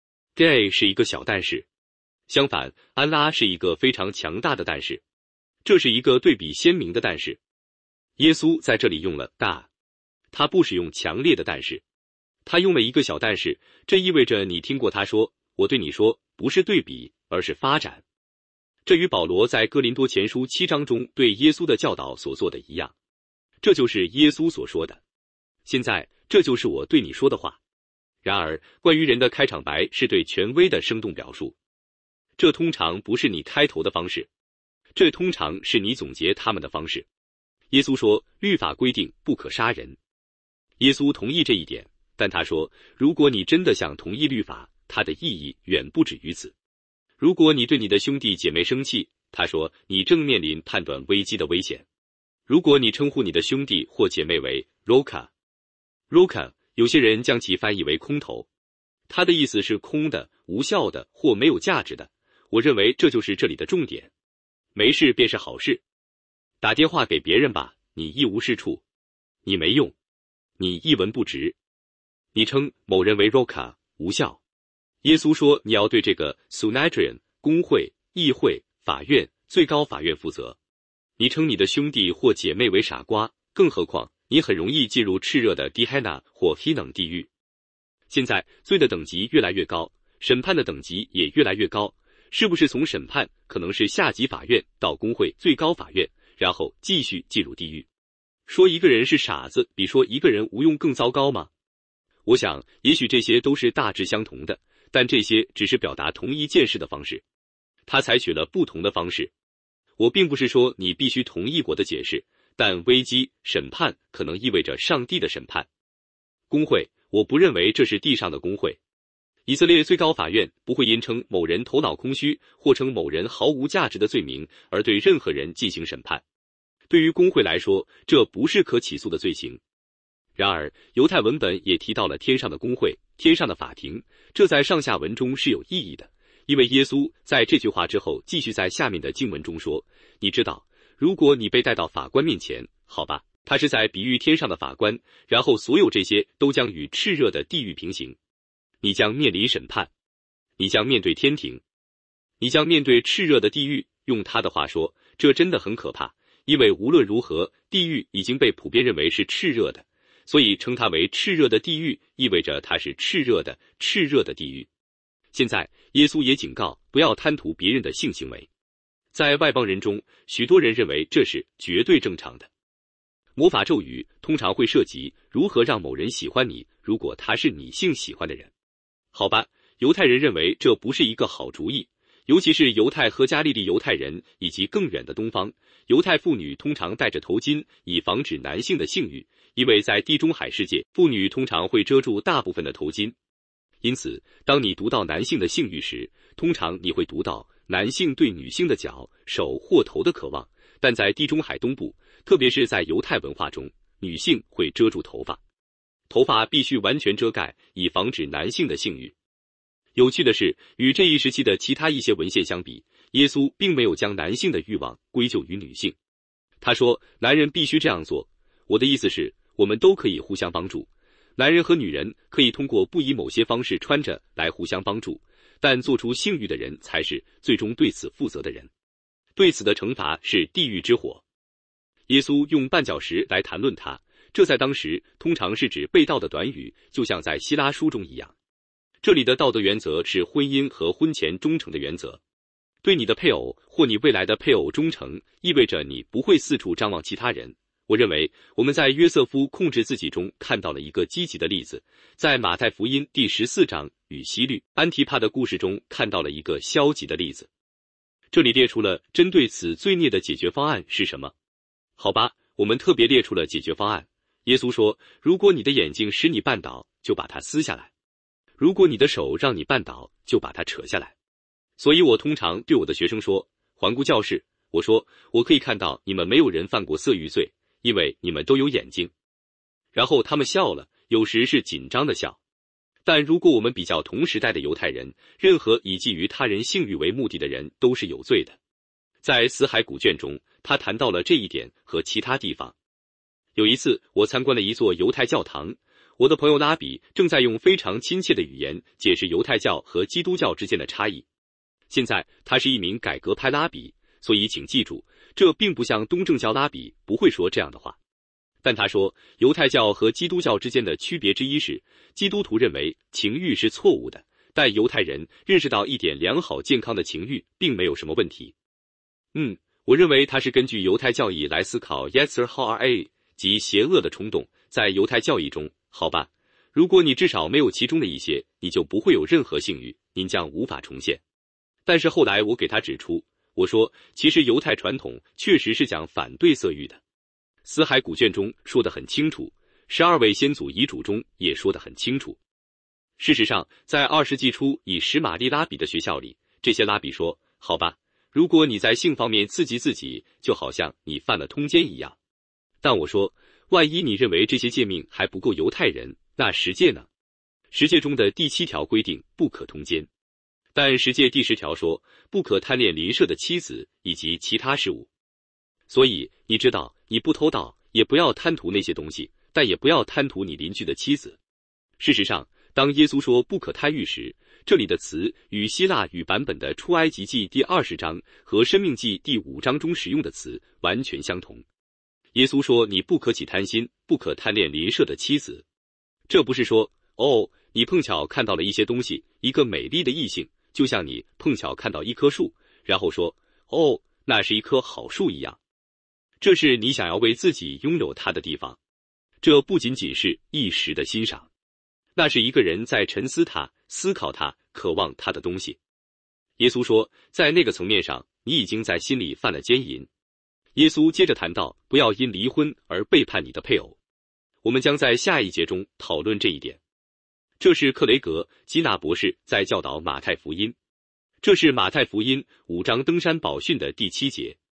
，gay 是一个小但是，相反，安拉是一个非常强大的但是，这是一个对比鲜明的但是。耶稣在这里用了大，他不使用强烈的但是，他用了一个小但是，这意味着你听过他说，我对你说，不是对比，而是发展。这与保罗在哥林多前书7章中对耶稣的教导所做的一样，这就是耶稣所说的。现在，这就是我对你说的话。然而，关于人的开场白是对权威的生动表述，这通常不是你开头的方式，这通常是你总结他们的方式。耶稣说，律法规定不可杀人。耶稣同意这一点，但他说，如果你真的想同意律法，它的意义远不止于此。如果你对你的兄弟姐妹生气，他说，你正面临判断危机的危险。如果你称呼你的兄弟或姐妹为 Roka， 有些人将其翻译为空头，它的意思是空的、无效的或没有价值的。我认为这就是这里的重点。没事便是好事。打电话给别人吧，你一无是处，你没用，你一文不值。你称某人为 Roka， 无效。耶稣说，你要对这个 Sunedrian 公会、议会、法院、最高法院负责。你称你的兄弟或姐妹为傻瓜，更何况你很容易进入炽热的 Gehenna 或 Hinnom 地狱。现在罪的等级越来越高，审判的等级也越来越高，是不是从审判可能是下级法院到公会、最高法院，然后继续进入地狱？说一个人是傻子比说一个人无用更糟糕吗？我想也许这些都是大致相同的，但这些只是表达同一件事的方式，他采取了不同的方式。我并不是说你必须同意我的解释，但危机、审判可能意味着上帝的审判。公会，我不认为这是地上的公会。以色列最高法院不会因称某人头脑空虚或称某人毫无价值的罪名而对任何人进行审判。对于公会来说，这不是可起诉的罪行。然而，犹太文本也提到了天上的公会、天上的法庭，这在上下文中是有意义的，因为耶稣在这句话之后继续在下面的经文中说，你知道，如果你被带到法官面前，好吧，他是在比喻天上的法官，然后所有这些都将与炽热的地狱平行。你将面临审判，你将面对天庭，你将面对炽热的地狱。用他的话说，这真的很可怕，因为无论如何，地狱已经被普遍认为是炽热的，所以称它为炽热的地狱，意味着它是炽热的地狱。现在，耶稣也警告，不要贪图别人的性行为。在外邦人中，许多人认为这是绝对正常的。魔法咒语通常会涉及如何让某人喜欢你，如果他是你性喜欢的人。好吧，犹太人认为这不是一个好主意，尤其是犹太和加利利犹太人以及更远的东方。犹太妇女通常戴着头巾，以防止男性的性欲，因为在地中海世界，妇女通常会遮住大部分的头巾。因此，当你读到男性的性欲时，通常你会读到男性对女性的脚、手或头的渴望，但在地中海东部，特别是在犹太文化中，女性会遮住头发。头发必须完全遮盖，以防止男性的性欲。有趣的是，与这一时期的其他一些文献相比，耶稣并没有将男性的欲望归咎于女性。他说，男人必须这样做。我的意思是，我们都可以互相帮助。男人和女人可以通过不以某些方式穿着来互相帮助，但做出性欲的人才是最终对此负责的人。对此的惩罚是地狱之火。耶稣用绊脚石来谈论它，这在当时通常是指被盗的短语，就像在希拉书中一样。这里的道德原则是婚姻和婚前忠诚的原则。对你的配偶或你未来的配偶忠诚，意味着你不会四处张望其他人。我认为我们在约瑟夫控制自己中看到了一个积极的例子，在马太福音第14章与希律、安提帕的故事中看到了一个消极的例子。这里列出了针对此罪孽的解决方案是什么？好吧，我们特别列出了解决方案。耶稣说，如果你的眼睛使你绊倒，就把它撕下来；如果你的手让你绊倒，就把它扯下来。所以我通常对我的学生说，环顾教室，我说，我可以看到你们没有人犯过色欲罪，因为你们都有眼睛。然后他们笑了，有时是紧张的笑。 但如果我们比较同时代的犹太人，任何以觊觎他人性欲为目的的人都是有罪的。在死海古卷中，他谈到了这一点和其他地方。有一次，我参观了一座犹太教堂，我的朋友拉比正在用非常亲切的语言解释犹太教和基督教之间的差异。现在他是一名改革派拉比，所以请记住，这并不像东正教拉比不会说这样的话。但他说，犹太教和基督教之间的区别之一是，基督徒认为情欲是错误的，但犹太人认识到一点良好健康的情欲并没有什么问题。我认为他是根据犹太教义来思考 Yetzer Hara 即邪恶的冲动。在犹太教义中，好吧，如果你至少没有其中的一些，你就不会有任何性欲，您将无法重现。但是后来我给他指出，我说，其实犹太传统确实是讲反对色欲的。死海古卷中说得很清楚，12位先祖遗嘱中也说得很清楚。事实上，在20世纪初以史玛利拉比的学校里，这些拉比说，好吧，如果你在性方面刺激自己，就好像你犯了通奸一样。但我说，万一你认为这些诫命还不够犹太人，那十诫呢？十诫中的第7条规定不可通奸，但十诫第10条说，不可贪恋邻舍的妻子以及其他事物。所以你知道，你不偷盗，也不要贪图那些东西，但也不要贪图你邻居的妻子。事实上，当耶稣说不可贪欲时，这里的词与希腊语版本的出埃及记第20章和申命记第5章中使用的词完全相同。耶稣说，你不可起贪心，不可贪恋邻舍的妻子。这不是说，你碰巧看到了一些东西，一个美丽的异性，就像你碰巧看到一棵树，然后说，那是一棵好树一样。这是你想要为自己拥有它的地方。这不仅仅是一时的欣赏，那是一个人在沉思它、思考它、渴望它的东西。耶稣说，在那个层面上，你已经在心里犯了奸淫。耶稣接着谈到，不要因离婚而背叛你的配偶。我们将在下一节中讨论这一点。这是克雷格·基纳博士在教导马太福音。这是马太福音5章登山宝训的第7节。